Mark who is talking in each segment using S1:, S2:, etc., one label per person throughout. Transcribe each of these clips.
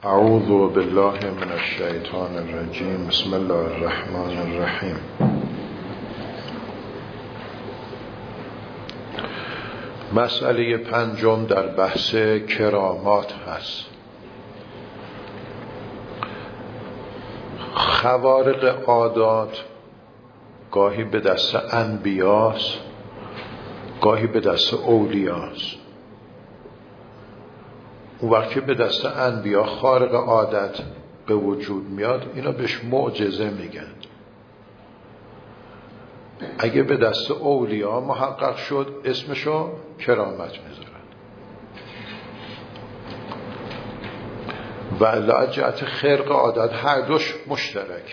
S1: اعوذ بالله من الشیطان الرجیم. بسم الله الرحمن الرحیم. مسئله پنجم در بحث کرامات هست. خوارق عادات گاهی به دست انبیاست، گاهی به دست اولیاست. اون وقت که به دست انبیا خارق عادت به وجود میاد، اینا بهش معجزه میگن. اگه به دست اولیا محقق شد، اسمشو کرامت میذارن. و الا جهت خرق عادت هر دوش مشترک.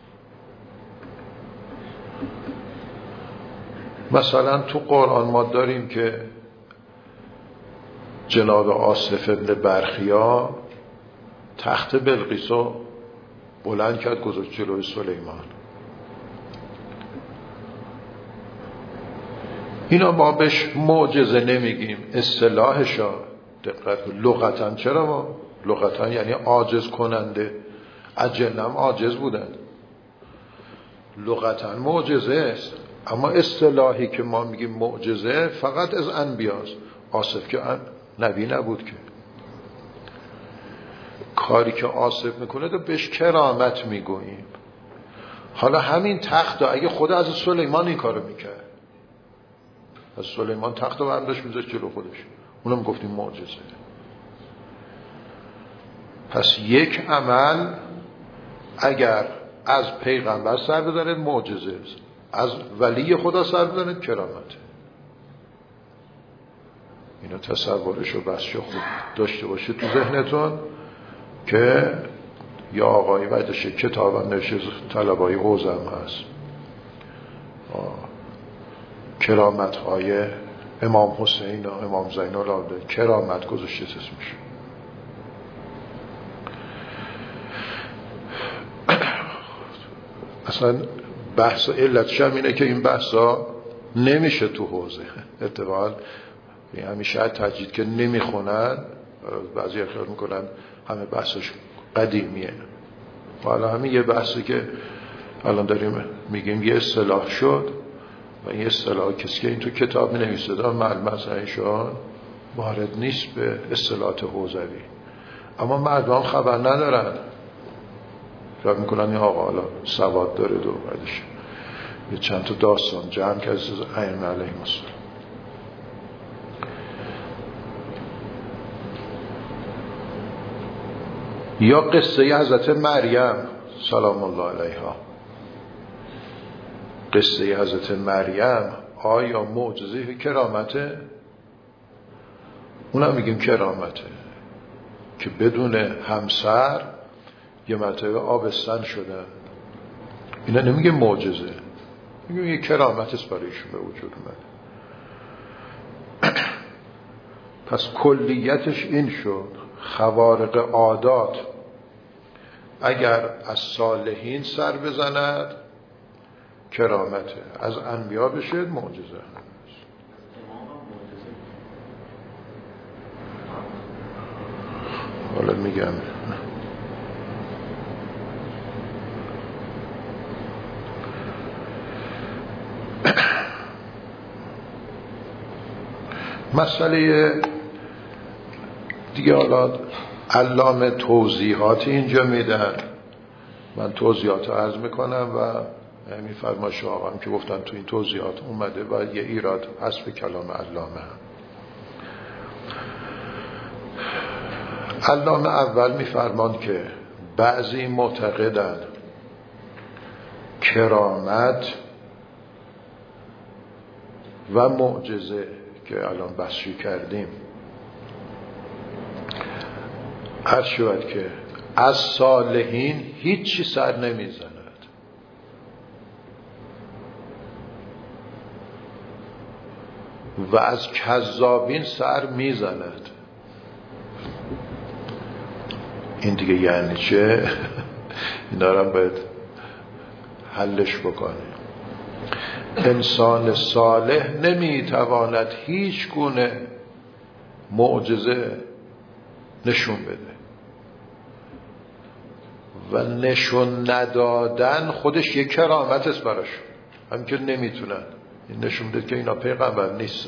S1: مثلا تو قرآن ما داریم که جناب آصف ابن برخیا تخت بلقیسو بلند کرد، گذاشت جلوی سلیمان. اینا ما بهش معجزه نمیگیم، اصطلاحشا دقت کن. لغتاً چرا ما؟ لغتاً یعنی عاجز کننده. اجنم عاجز بودن، لغتاً معجزه است. اما اصطلاحی که ما میگیم معجزه فقط از انبیاست. آصف که نبی نبود که. کاری که آصف میکنه تو بهش کرامت میگوییم. حالا همین تخت اگه خود از سلیمان این کارو میکرد، از سلیمان تخت رو برداشت میذاشت جلو خودش، اونم گفتیم معجزه. پس یک عمل اگر از پیغمبر سر بزنه معجزه است، از ولی خدا سر بزنه کرامته. اینو تصورش و بسش خوب داشته باشه تو ذهنتون که یا آقایی بعدش کتاب هم نوشته، طلبای حوزم هست، کرامت های امام حسین و امام زین العابدین، کرامت گذاشته اسمش. اصلا بحث علتش هم اینه که این بحثا نمیشه تو حوزه اتفاقا. همیشه تجدید که نمیخونن، بعضی خیال میکنن همه بحثش قدیمیه. حالا همین یه بحثی که الان داریم میگیم یه اصطلاح شد و این اصطلاح کسی که این تو کتاب می نویسه دارم معلوم از اینشان وارد نیست به اصطلاحات حوزوی، اما مردم خبر ندارن، فکر میکنن این آقا حالا سواد داره دو بعدش یه چند تا داستان جمع که از ائمه علیهم السلام. یا قصه حضرت مریم سلام الله علیها. قصه حضرت مریم آیا معجزه کرامته؟ اونم میگیم کرامته که بدون همسر یه مرتبه آبستن شدن. اینا نمیگه معجزه، میگیم یه کرامت است برایشون به وجود اومد. پس کلیتش این شد خوارق عادات اگر از صالحین سر بزند کرامته، از انبیا بشه معجزه. حالا میگم مسئله دیگه. حالا علامه توضیحات اینجا میدن، من توضیحات عرض میکنم و همین فرمایش آقا هم که گفتن تو این توضیحات اومده و یه ایراد حسب کلام علامه هم. علامه اول میفرمان که بعضی معتقدن کرامت و معجزه که الان بحثی کردیم عرض شود که از صالحین هیچی سر نمیزند و از کذابین سر میزند. این دیگه یعنی چه؟ این دارم باید حلش بکنیم. انسان صالح نمیتواند هیچ گونه معجزه نشون بده. و نشون ندادن خودش یک کرامت است براشون، همین که نمیتونن. این نشون میده که اینا پیغمبر نیستن.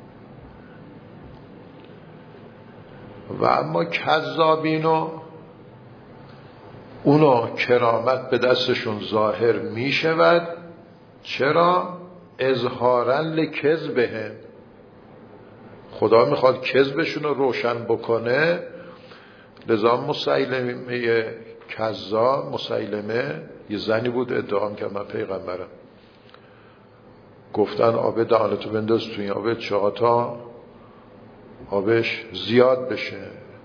S1: و اما کذابینو اونو کرامت به دستشون ظاهر میشود. چرا؟ اظهارا لکذبهم، خدا میخواد کذبشون رو روشن بکنه. لذا مسیلمه کذاب، مسیلمه یه زنی بود ادعا که من پیغمبرم، گفتن آب دهانتو بنداز تو این آب چهار تا آبش زیاد بشه،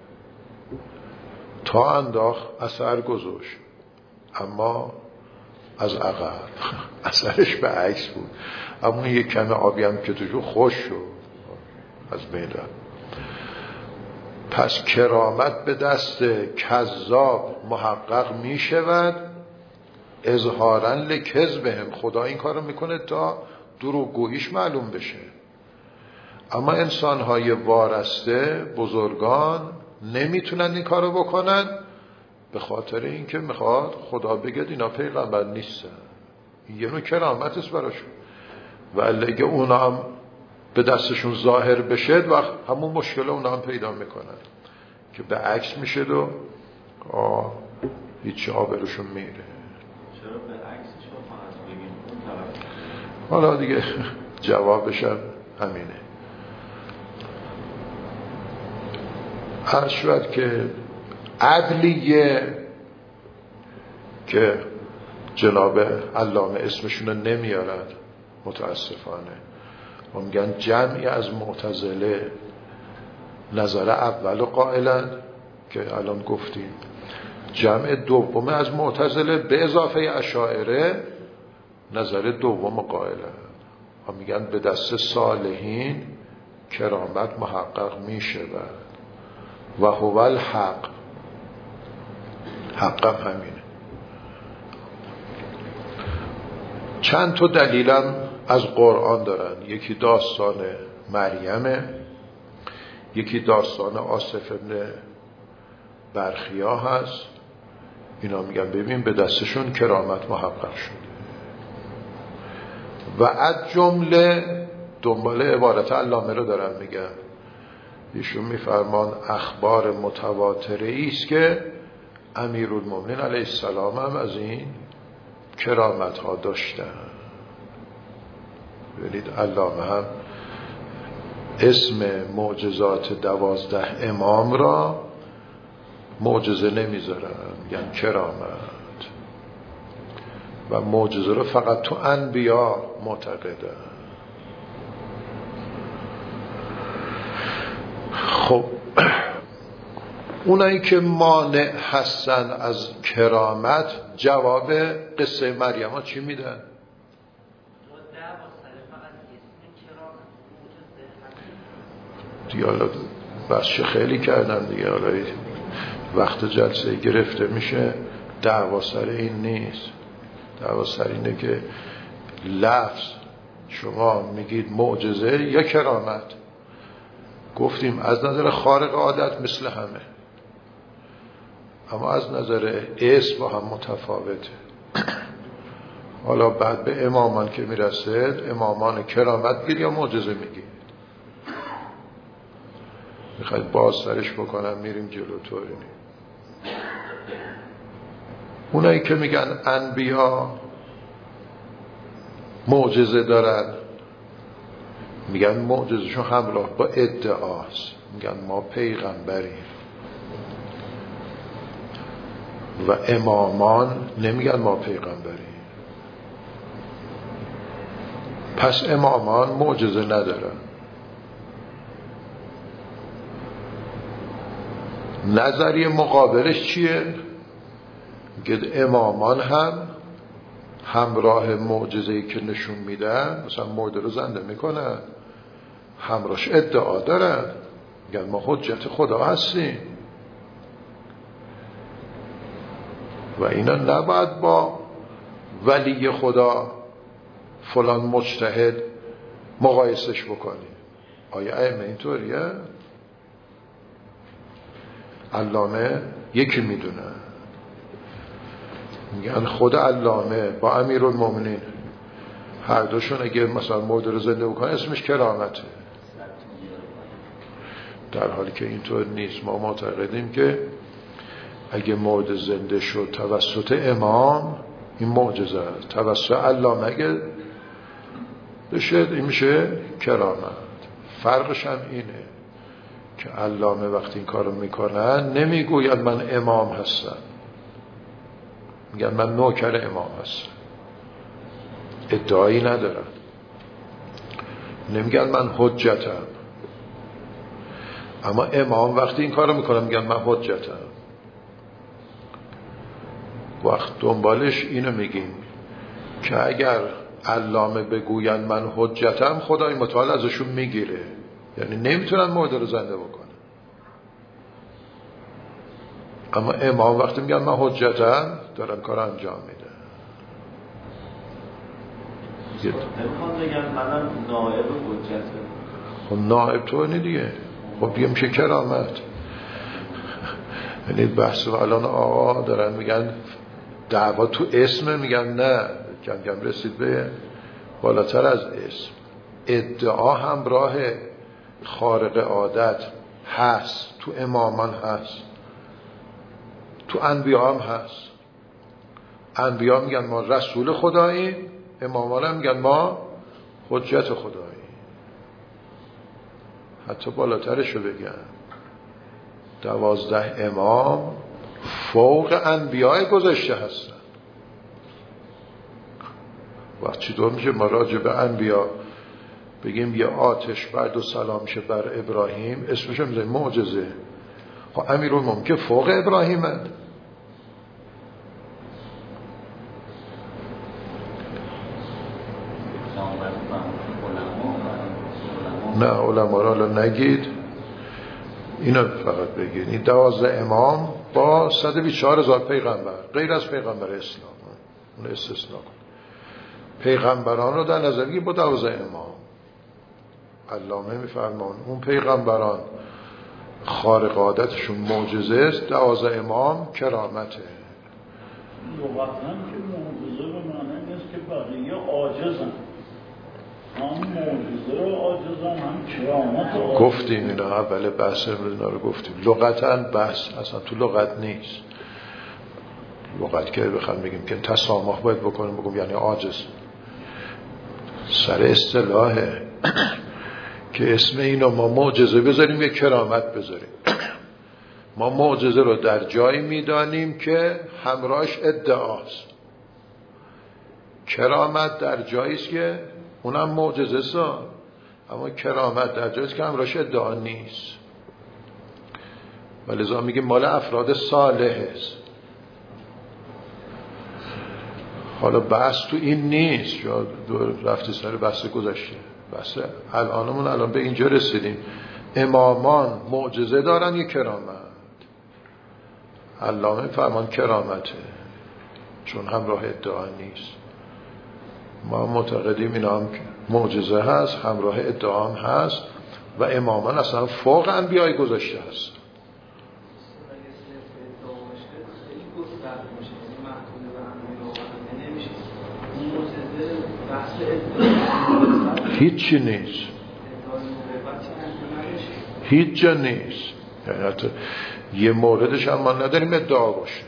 S1: تا انداخت اثر گذاشت، اما از عقب اثرش به عکس بود. اما یک کم آبی هم که توشو خوش شد از بین رفت. پس کرامت به دست کذاب محقق می شود اظهارا لکذبهم. خدا این کارو میکنه تا دروغگوییش معلوم بشه. اما انسان‌های وارسته، بزرگان نمیتونن این کارو بکنن، به خاطر اینکه میخواد خدا بگه اینا پیغمبر نیستن. یه نوع کرامت است براشون. ولی اگه اونا هم به دستشون ظاهر بشه و همون مشکل اونا هم پیدا میکنن که به عکس میشه و هیچی آبروشون میره.
S2: چرا به عکسش رو فقط بگیم؟
S1: حالا دیگه جوابش هم همینه. هر شود که عدلیه که جناب علامه اسمشون رو نمیارن متاسفانه، و میگن جمعی از معتزله نظر اول قائلن که الان گفتیم، جمع دوم از معتزله به اضافه اشاعره نظر دوم قائلن و میگن به دست صالحین کرامت محقق میشه و هو الحق. حقم همینه. چند تا دلیلم از قرآن دارن. یکی داستان مریمه، یکی داستان آصف ابن برخیا هست. اینا میگن ببین به دستشون کرامت محقق شده. و از جمله دنبال عبارت علامه رو دارن میگن، ایشون میفرمان اخبار متواتره است که امیرالمومنین علیه السلام هم از این کرامت ها داشتن. ببینید علامه هم اسم معجزات 12 امام را معجزه نمیذارن، میگن کرامت، و معجزه رو فقط تو انبیا معتقدن. خب اونایی که مانع هستن از کرامت جواب قصه مریم ها چی میدن؟ دیگه حالا بسشه خیلی کردن دیگه، حالا وقت جلسه گرفته میشه. دعوا سر این نیست، دعوا سر اینه که لفظ شما میگید معجزه یا کرامت. گفتیم از نظر خارق عادت مثل همه، اما از نظر اسم با هم متفاوته. حالا بعد به امامان که میرسید، امامان کرامت گیر یا معجزه میگید؟ میخواید باز سرش بکنم میریم جلوتر. اونایی که میگن انبیا معجزه دارن، میگن معجزهشون همراه با ادعاست، میگن ما پیغمبریم. و امامان نمیگن ما پیغمبریم. پس امامان معجزه ندارن. نظریه مقابلش چیه؟ که امامان هم همراه معجزه‌ای که نشون میدن، مثلا مرده رو زنده میکنن، همراهش ادعا دارن، میگن ما حجت خدا هستیم. و اینا نباید با ولی خدا فلان مجتهد مقایسش بکنیم. آیا ائمه اینطوریه؟ علامه یکی میدونه. میگن خود علامه با امیرالمومنین هر دوشون اگه مثلا مرده رو زنده بکنه اسمش کرامته، در حالی که اینطور نیست. ما معتقدیم که اگه مرده زنده شد توسط امام این معجزه است، توسط علامه اگه بشه این میشه کرامت. فرقش هم اینه که علامه وقتی این کارو میکنن نمیگوید من امام هستم، میگن من نوکر امام هستم، ادعایی ندارم. نمیگن من حجتم. اما امام وقتی این کارو میکنه میگن من حجتم. وقت دنبالش اینو میگیم که اگر علامه بگوین من حجتم خدای متعال ازشون میگیره، یعنی نمیتونن مرده رو زنده بکنن. اما امام وقتی میگن من حجتم دارن کار انجام میده.
S2: نمیخوام بگن منم نائب حجتم.
S1: خب نائب تو نه دیگه، خب دیگه میشه کرامت. یعنی بحث و الان آقا دارن میگن دعوا تو اسم، میگن نه کم کم رسید به بالاتر از اسم. ادعا همراه خارق عادت هست، تو امامان هست، تو انبیا هم هست. انبیا میگن ما رسول خداییم، امامان هم میگن ما حجت خداییم. حتی بالاترشو بگن 12 امام فوق انبیاء گذشته هستن. وقت چطور میشه ما راجع به انبیا بگیم یه آتش بعد و سلام شه بر ابراهیم اسمش هم میذاریم معجزه؟ خب امیرالمومنین که فوق ابراهیم هست. نه علما را نگید، اینا فقط بگید. این 12 امام با 124,000 پیغمبر غیر از پیغمبر اسلام، اون استثناء کن. پیغمبران رو در نظر بگید با 12 امام. علامه میفرمان اون پیغمبران خارق عادتشون معجزه است، 12 امام کرامته.
S3: لغتاً که معجزه به معنی نیست که بقیه عاجزن، هم معجزه رو عاجزن هم کرامت رو عاجزن.
S1: گفتیم اینا اول بحث اینا رو گفتیم. لغتاً بحث اصلا تو لغت نیست. لغت که بخوام بگیم که تسامح باید بکنیم بگم یعنی عاجز. سر اصطلاحه که اسم اینو ما معجزه بذاریم یا کرامت بذاریم. ما معجزه رو در جایی میدانیم که همراهش ادعاست. کرامت در جایی است که اونم معجزه است، اما کرامت در جایی است که همراهش ادعا نیست. ولذا میگیم مال افراد صالح است. حالا بحث تو این نیست، یا رفتی سر بحث گذشته. بحث الان به اینجا رسیدیم. امامان معجزه دارن یا کرامت؟ علامه فرمان کرامته، چون همراه ادعا نیست. ما معتقدیم اینا هم معجزه هست، همراه ادعا هم هست و امامان اصلا فوق انبیای گذاشته هست. هیچی نیست، هیچ جا نیست. یعنی حتی یه موردش هم ما نداریم ادعا باشه.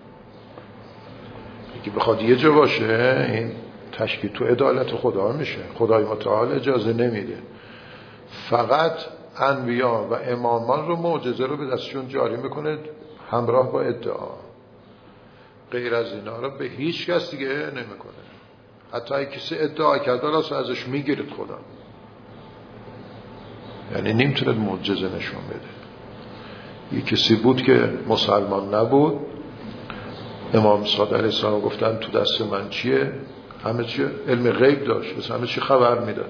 S1: اگه بخواد یه جا باشه این تشکیل تو عدالت خدا میشه. خدای متعال اجازه نمیده. فقط انبیا و امامان رو معجزه رو به دستشون جاری میکنه همراه با ادعا. غیر از اینا رو به هیچ کس دیگه نمیکنه. حتی اگه کسی ادعا کرده لازم ازش میگیرد خدا. یعنی نمیتونه معجزه نشون بده. یه کسی بود که مسلمان نبود، امام صادق علیه السلام گفتن تو دست من چیه؟ همه چیه؟ علم غیب داشت، بس همه چی خبر میداد.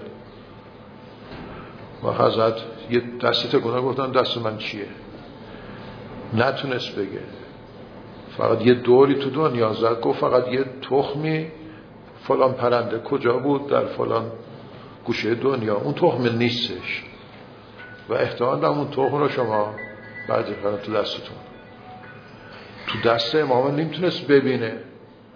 S1: و حضرت یه دستی تکونه گفتن دست من چیه؟ نتونست بگه. فقط یه دوری تو دنیا زد، گفت فقط یه تخمی فلان پرنده کجا بود در فلان گوشه دنیا، اون تخم نیستش و احتمال اون تخم رو شما بعضی فران تو دستتون. تو دست امام نمیتونست ببینه،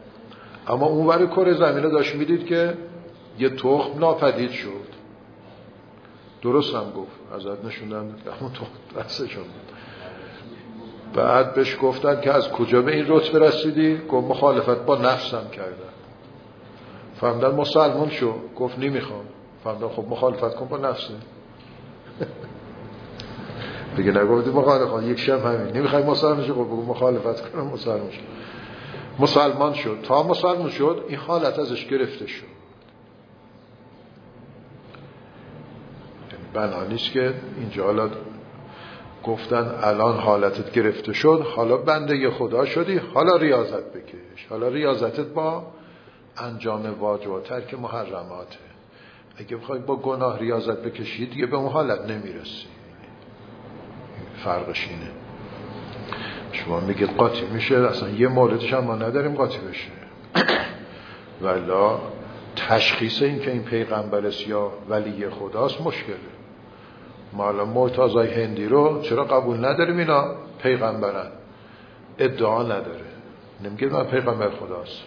S1: اما اونور کره زمین رو داشت میدید که یه تخم ناپدید شد. درست هم گفت، ازت نشوندن همون تخم دستشون بود. بعد بهش گفتن که از کجا به این رتبه رسیدی؟ گفت مخالفت با نفسم کردم. فهمدن مسلمان شو. گفت نمیخوام. فهمدن خب مخالفت کن با نفسه. بگه نگفتی مخالفت، یک شب همین نمیخوای مسلمان شو، بگو مخالفت کنم مسلمان شو. مسلمان شد. تا مسلمان شد این حالت ازش گرفته شد. بنا نیست که اینجا حالا گفتن الان حالتت گرفته شد، حالا بنده خدا شدی، حالا ریاضت بکش. حالا ریاضتت با انجام واجب و ترک محرماته. اگه بخوای با گناه ریاضت بکشی دیگه به اون حالت نمیرسی. فرقش اینه. شما میگید قاطی میشه، اصلا یه موردش هم ما نداریم قاطی بشه. والا تشخیص این که این پیغمبر است یا ولی خداست مشکله. ما الان مرتضی هندی رو چرا قبول نداریم؟ اینا پیغمبرن، ادعا نداره، نمیگه من پیغمبر خداست.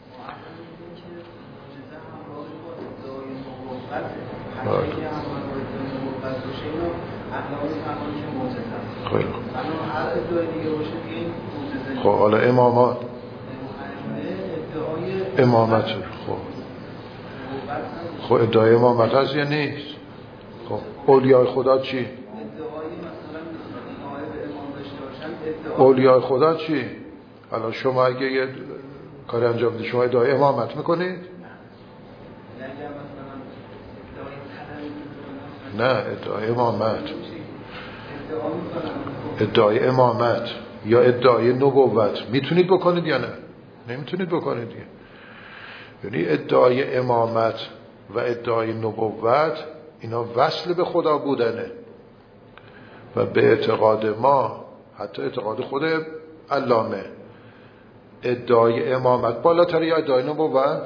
S1: خب حالا امامات امامت خب ادعای امامت هست یا نیست؟ خب اولیای خدا چی؟ اولیای خدا چی؟ حالا شما اگه یه کاری انجام بدید شما ادعای امامت میکنید؟ نه، ادعای امامت، ادعای امامت یا ادعای نبوت میتونید بکنید یا نه؟ نمیتونید بکنید دیگه. یعنی ادعای امامت و ادعای نبوت اینا وصل به خدا بودنه و به اعتقاد ما، حتی اعتقاد خود علامه، ادعای امامت بالاتره یا ادعای نبوت؟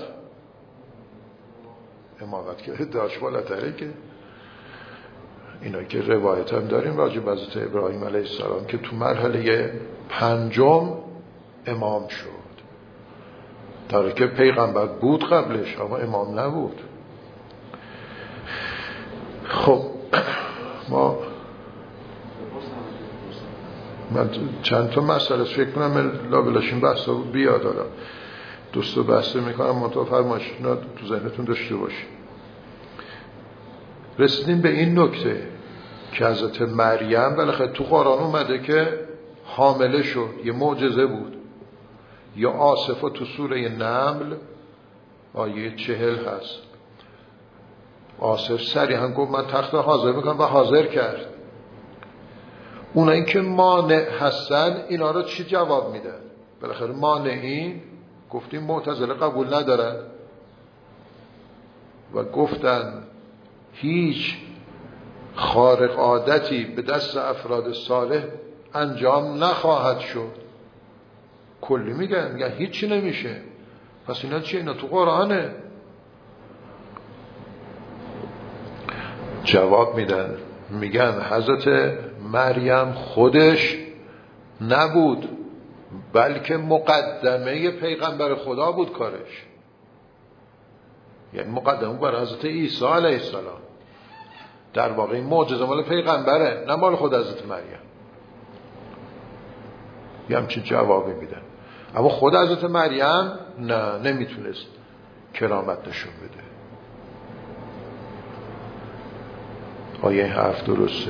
S1: امامت که ادعاش بالاتره. که اینا که روایت هم داریم راجع به حضرت ابراهیم علیه السلام که تو مرحله 5 امام شد، در که پیغمبر بود قبلش اما امام نبود. خب من چند تا مسئله فکر کنم لابلاشین بحثا بیاد، حالا دوستو بحثه میکنم منطقه فرمایشنا تو ذهنتون داشته باشید. رسیدیم به این نکته که حضرت مریم بالاخره تو قرآن اومده که حامله شد، یه معجزه بود. یا آصفا تو سوره نمل آیه 40 هست. آصف صریحا گفت من تخت حاضر میکنم و حاضر کرد. اونایی که مانع هستن اینا رو چی جواب میدن؟ بالاخره مانعین گفتیم معتزله قبول ندارن و گفتن هیچ خارق عادتی به دست افراد صالح انجام نخواهد شد. کلی میگن هیچی نمیشه. پس اینا چیه؟ اینا تو قرآنه. جواب میدن، میگن حضرت مریم خودش نبود بلکه مقدمه پیغمبر خدا بود کارش. یعنی مقدمه بر حضرت عیسی علیه السلام. در واقع این معجزه مال پیغمبره نه مال خود حضرت مریم. یه همچین جوابی میدن. اما خود حضرت مریم نه، نمیتونست کرامت نشون بده. آیا این حرف درسته؟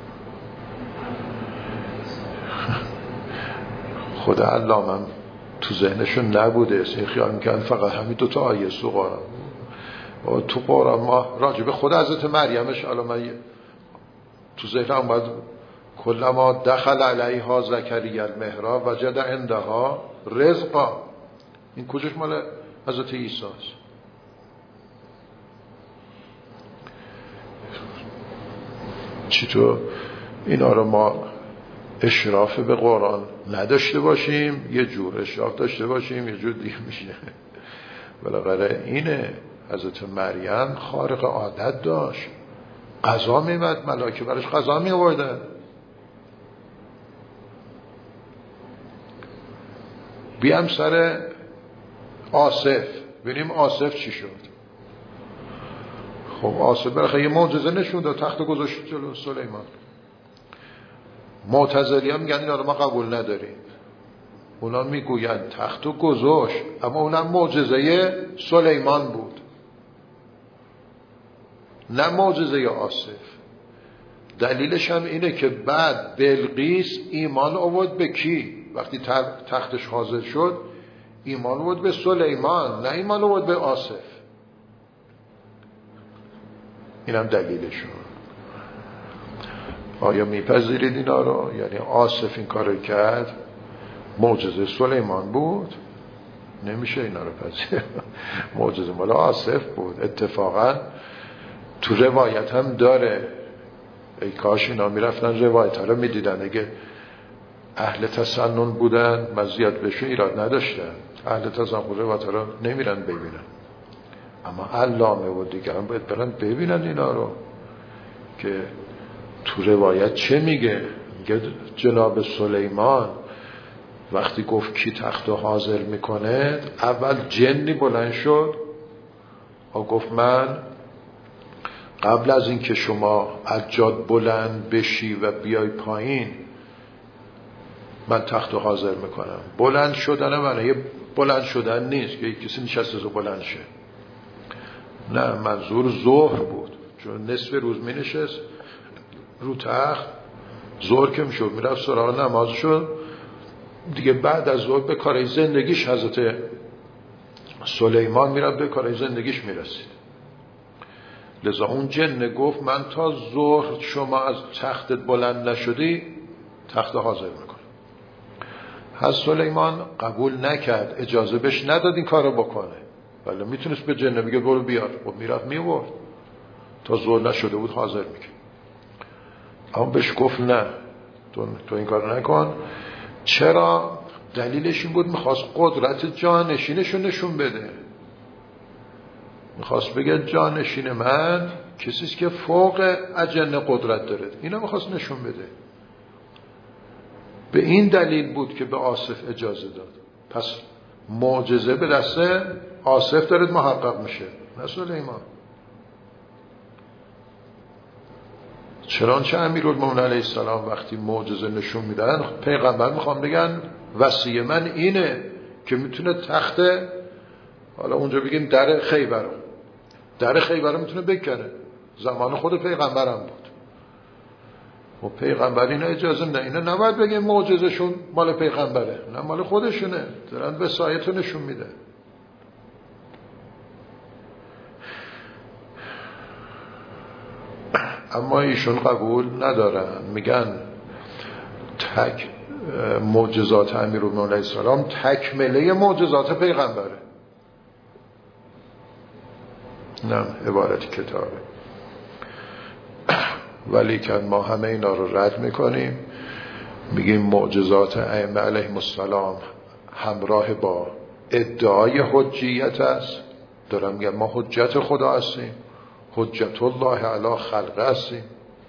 S1: خود علامم تو ذهنشون نبوده، این خیال میکنن فقط همین 2 آیه تو قرآن. تو قرآن ما راجع به خود حضرت مریمش الان من تو ذهنم باید کلما دخل علیها زکریا المحراب وجد عندها رزقا. این کجاش مال حضرت عیسی است؟ چطور اینا رو ما اشراف به قرآن نداشته باشیم، یه جور اشراف داشته باشیم یه جور دیگه میشه. بالاخره اینه حضرت مریم خارق عادت داشت، قضا میمد، ملائکه براش قضا می آوردن. بیام سر آصف. ببینیم آصف چی شد. خب آصف بالاخره یه معجزه نشون داد، تخت گذاشت جلو سلیمان. معتزلی‌ها میگن اینا رو ما قبول نداریم. اونا میگوین تختو گذاشت اما اونم معجزه سلیمان بود، نه معجزه آصف. دلیلش هم اینه که بعد بلقیس ایمان آورد به کی؟ وقتی تختش حاضر شد ایمان آورد به سلیمان، نه ایمان آورد به آصف. اینم دلیلشون. آیا میپذیرید اینا رو؟ یعنی آصف این کارو کرد، معجزه سلیمان بود؟ نمیشه اینا رو پذیرید. معجزه مال آصف بود. اتفاقا تو روایت هم داره، ای کاش اینا میرفتن روایت ها رو میدیدن. اگه اهل تسنن بودن مزیت بشه ایراد نداشتن. اهل تسنن روایت ها رو نمیرن ببینن، اما علامه و دیگران باید برن ببینن اینا رو که تو روایت چه میگه. میگه جناب سلیمان وقتی گفت کی تختو حاضر میکنه، اول جنی بلند شد و گفت من قبل از این که شما از جاد بلند بشی و بیای پایین من تختو حاضر میکنم. بلند شدن من یه بلند شدن نیست که کسی نشسته رو بلند شه، نه، منظور ظهر بود، چون نصف روز می نشست رو تخت، ظهر که می شد می رفت سراغ نماز شد دیگه. بعد از ظهر به کارهای زندگیش حضرت سلیمان می رفت به کارهای زندگیش می رسید. لذا اون جن گفت من تا ظهر شما از تختت بلند نشدی تخت حاضر میکنم. حضرت سلیمان قبول نکرد، اجازه بهش نداد این کارو بکنه، ولی میتونست به جن بگه برو بیار، و میرفت میورد تا ظهر نشده بود حاضر میکرد. اما بهش گفت نه، تو این کارو نکن. چرا؟ دلیلش این بود میخواست قدرت جانشینشو نشون بده. میخواست بگه جانشین من کسیست که فوق اجنه قدرت داره. اینا میخواست نشون بده. به این دلیل بود که به آصف اجازه داد. پس معجزه به دست آصف دارد محقق میشه، نه سلیمان. چنانچه امیرالمومنین علیه السلام وقتی معجزه نشون میدن، پیغمبر میخوام بگن وصیه من اینه که میتونه تخت، حالا اونجا بگیم در خیبر میتونه بکنه. زمان خود پیغمبرم بود و پیغمبر اینا اجازه نه. اینا نباید بگیم معجزشون مال پیغمبره، نه، مال خودشونه، دارن وصایت رو نشون میده. اما ایشون قبول ندارن، میگن تک معجزات امیرالمومنین علیه السلام تکمله معجزات پیغمبره. نه، عبارت کتابه. ولی که ما همه اینا رو رد میکنیم، میگیم معجزات ائمه علیهم السلام همراه با ادعای حجیت است. دارم میگم ما حجت خدا هستیم، حجت الله علی خلقه هستیم.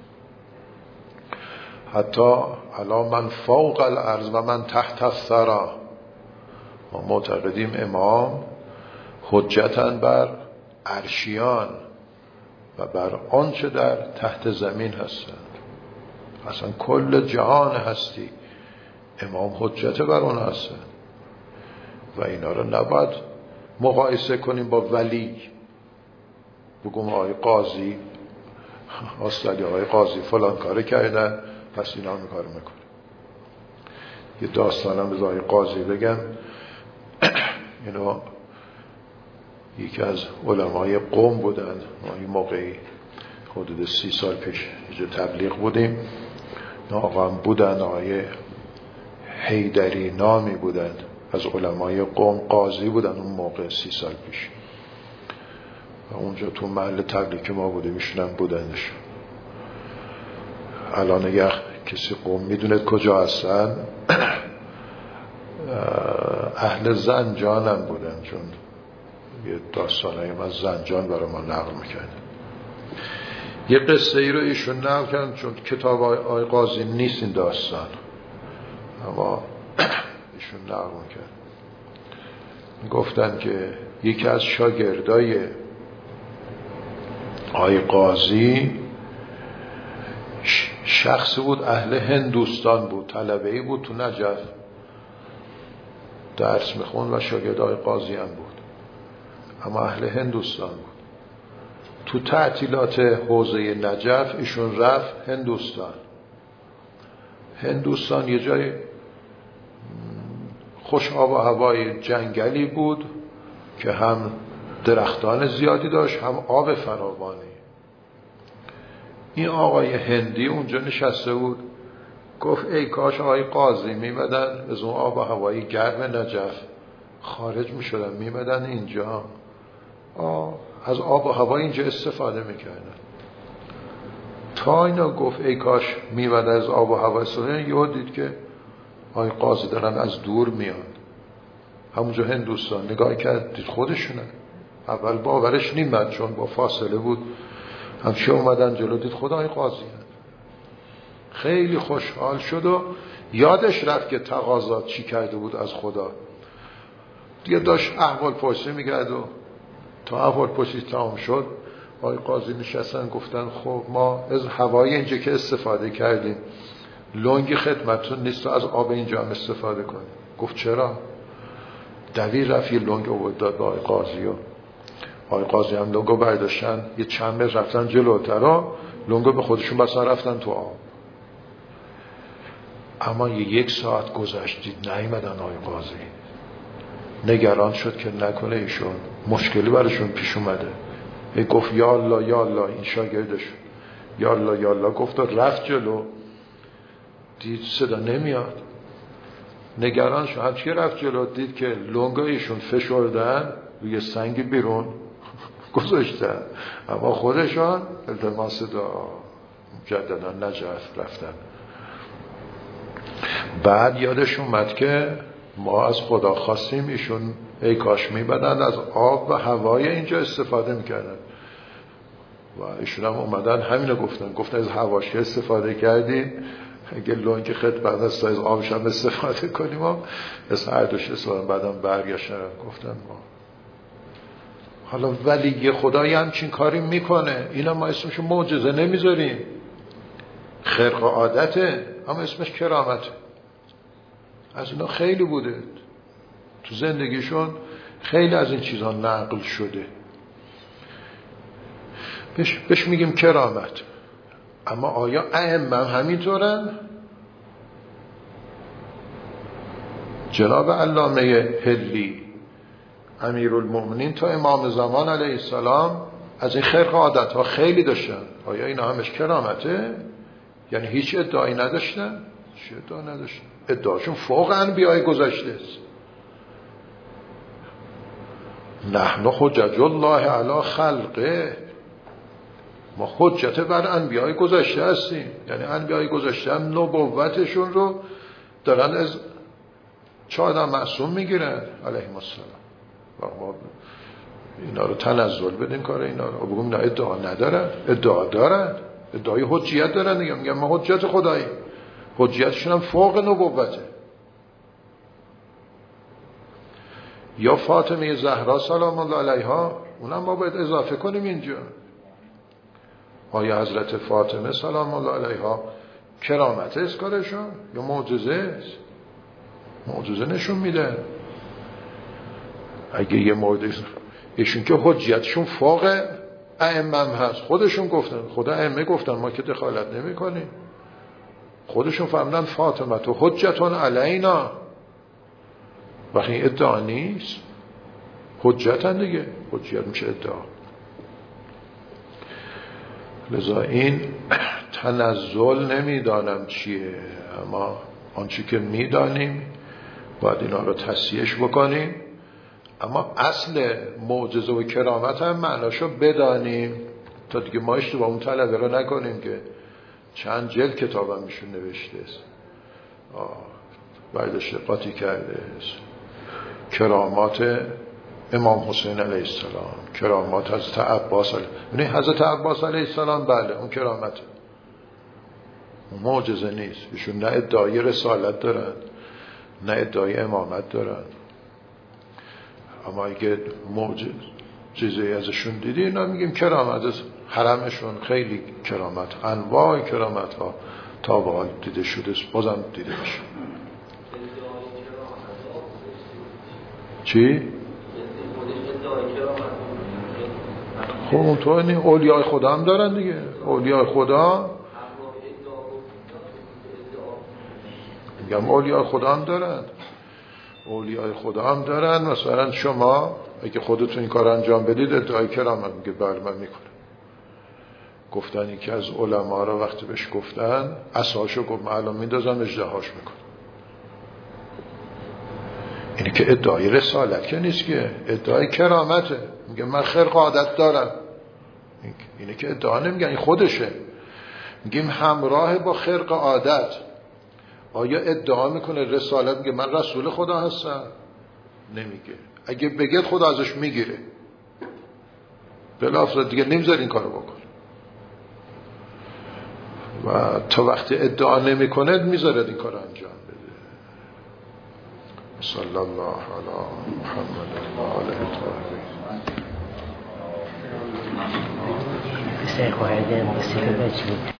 S1: حتی علی من فوق الارض و من تحت الثری. ما معتقدیم امام حجتن بر عرشیان و بر آنچه در تحت زمین هستند. اصلا کل جهان هستی امام حجت بر آن هستند و اینا رو نباید مقایسه کنیم با ولی. بگم آقای قاضی اصلا آقای قاضی فلان کاره کردن پس اینا هم کار میکنه. یه داستانم به آقای قاضی بگم. اینو یکی از علمای قم بودن. ما این موقعی حدود 30 سال پیش اینجا تبلیغ بودیم. آقا هم بودن، آقای حیدری نامی بودن، از علمای قم قاضی بودن اون موقع 30 سال پیش. و اونجا تو محل تبلیغ ما بودیم، ایشون هم بودنش. الان اگر کسی قم میدونه کجا هستن، اهل زنجان هم بودن، چون یه داستانهایی از زنجان برای ما نقل میکرد. یه قصه ای رو ایشون نقل کردن، چون کتاب آقای قاضی نیست این داستان، اما ایشون نقل میکرد. گفتن که یکی از شاگردای آقای قاضی شخصی بود اهل هندوستان بود، طلبه‌ای بود تو نجف درس میخوند و شاگرد آقای قاضی هم بود، اما اهل هندوستان بود. تو تعطیلات حوزه نجف ایشون رفت هندوستان یه جای خوش آب و هوای جنگلی بود که هم درختان زیادی داشت هم آب فراوانی. این آقای هندی اونجا نشسته بود، گفت ای کاش آقای قاضی میمدن از اون آب و هوای گرم نجف خارج میشدن میمدن اینجا، از آب و هوای اینجا استفاده میکردن. تا اینا گفت ای کاش میمدن از آب و هوای استفاده، یهو دید که آقای قاضی دارن از دور میان، همونجا هندوستان. نگاه کرد دید خودشونه. اول باورش نیامد چون با فاصله بود، همچه اومدن جلو دید خود آقای قاضی هست. خیلی خوشحال شد و یادش رفت که تقاضا چی کرده بود از خدا. دیگه داشت احوال پرسی میکرد و تا احوال پرسی تمام شد آقای قاضی نشستن گفتن خب ما از هوای اینجا که استفاده کردیم لنگی خدمتون نیست و از آب اینجا هم استفاده کنیم. گفت چرا؟ دویر رفت یه لنگ آورد داد به آقای قاضی و آقای قاضی هم لنگو برداشتن یه چند متر رفتن جلوتر و لنگو به خودشون بسن رفتن تو آب. اما یک ساعت گذشت دید نیامدن آقای قاضی. نگران شد که نکنه ایشون مشکلی براشون پیش اومده. گفت یا الله یا الله، این شاگردش یا الله یا الله گفت و رفت جلو، دید صدا نمیاد. نگران شد، همچی رفت جلو دید که لنگایشون فشردن روی سنگ بیرون گذاشتن، اما خودشان التماس دعا مجددا نجف رفتن. بعد یادش اومد که ما از خدا خواستیم ایشون ای کاش میبدن از آب و هوای اینجا استفاده میکردن و ایشون هم اومدن همینو گفتن از هواش که استفاده کردیم اگه لنگ خدمت است از آبش هم استفاده کنیم و از هر دوش استفاده. بعدم برگشتن گفتن ما حالا ولی خدایی همچین کاری میکنه، اینا ما اسمشو معجزه نمیذاریم، خرق عادته، اما اسمش کرامته. از اینا خیلی بوده تو زندگیشون، خیلی از این چیزها نقل شده، بهش میگیم کرامت. اما آیا ائمه همینطورن؟ جناب علامه حلی امیرالمؤمنین تا امام زمان علیه السلام از این خرق عادت ها خیلی داشتن. آیا اینا همش کرامته؟ یعنی هیچ ادعایی نداشتن؟ هیچ ادعا نداشتن، ادعاشون فوق انبیای گذشته است. نحن حجج الله علی خلقه، ما حجت بر انبیای گذشته هستیم. یعنی انبیای گذشته هم نبوتشون رو دارن از چه آدم معصوم میگیرن علیهم السلام. و ما اینا رو تنزل بدیم کار اینا رو بگم نه ادعا ندارن، ادعا دارن، ادعای حجیت دارن دیگه. میگم ما حجت خدایی، حجیتشون هم فوق نبوته. یا فاطمه زهرا سلام الله علیها، اونم ما باید اضافه کنیم اینجا. آیا حضرت فاطمه سلام الله علیها کرامت است کارشون یا معجزه است؟ معجزه نشون میده. اگه یه مورد ایشون که حجیتشون فوق ائمه هست، خودشون گفتن، خدا ائمه گفتن ما که دخالت نمی کنیم، خودشون فهمیدن فاطمه تو حجتون علینا. وقتی ادعا نیست حجتن دیگه، حجیت میشه ادعا. لذا این تنزل نمیدانم چیه، اما آنچه که میدانیم باید اینا رو تصحیحش بکنیم. اما اصل معجزه و کرامت هم معناشو بدانیم تا دیگه ما اشتباه اون طلبه رو نکنیم که چند جلد کتاب هم میشون نوشته است، برداشته قاطی کرده است. کرامات امام حسین علیه السلام، کرامات حضرت عباس علیه، حضرت عباس علیه السلام بله اون کرامت، اون معجزه نیست. ایشون نه ادعای رسالت دارن نه ادعای امامت دارن. اما اگه معجزه‌ای ازشون دیدی، اینا میگیم کرامت از حرمشون خیلی کرامت، انواع کرامت ها تا به حال دیده شده، بازم دیده میشه. چی؟ خب اونطور این اولیای خدا هم دارن دیگه. اولیای خدا میگم اولیای خدا هم دارن، اولیای خدا هم دارن. مثلا شما اگه خودتون این کار انجام بدید ادعای کرامت میگه بله من میکنم. گفتن که از علما را وقتی بهش گفتن عصاشو گفت من الان میندازم اژدهاش میکنم. اینه که ادعای رسالت که نیست، که ادعای کرامته. میگه من خرق عادت دارم. اینه که ادعا نمیگن، این خودشه. میگیم همراه با خرق عادت. آیا ادعا میکنه رسالت؟ میگه من رسول خدا هستم؟ نمیگه. اگه بگه خدا ازش میگیره، بلافاصله دیگه نمیذاره این کارو بکن. و تا وقتی ادعا نمیکنه میذاره این کارو انجام بده. صلی الله علی محمد و آله الطاهرین.